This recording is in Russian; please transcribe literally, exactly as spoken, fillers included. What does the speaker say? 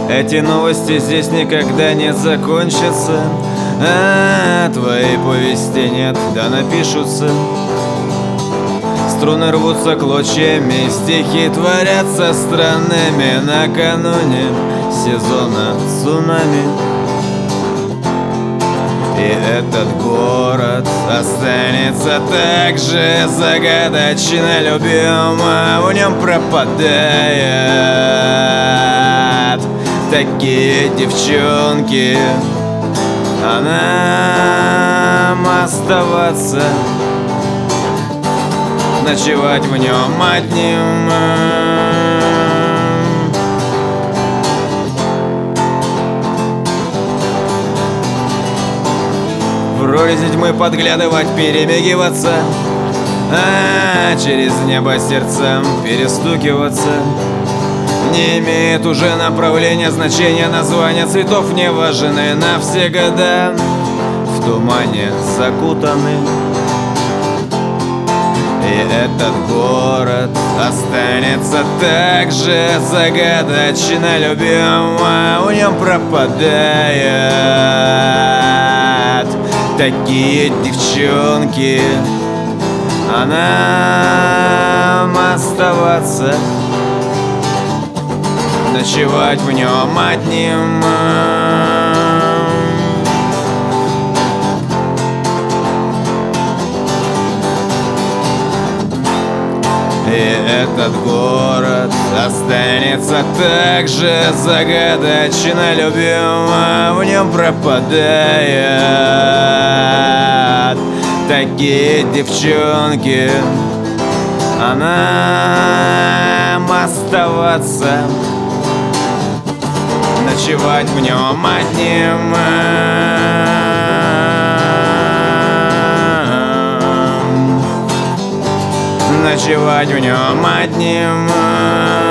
Эти новости здесь никогда не закончатся, а твоей повести нет, да напишутся. Струны рвутся клочьями, стихи творятся странными накануне сезона цунами. И этот город останется так же загадочно любим, а в нем пропадают такие девчонки, а нам оставаться, ночевать в нем одним. В прорези тьмы подглядывать, перемигиваться, а через небо сердцем перестукиваться. Не имеет уже направления, значения, названия цветов не важны навсегда, в тумане закутаны. И этот город останется так же загадочно любим, а в нем пропадают такие девчонки, а нам оставаться, ночевать в нем одним. И этот город останется так же загадочно любим, а в нем пропадают такие девчонки, а нам оставаться, ночевать в нем одним. Ночевать в нем одним.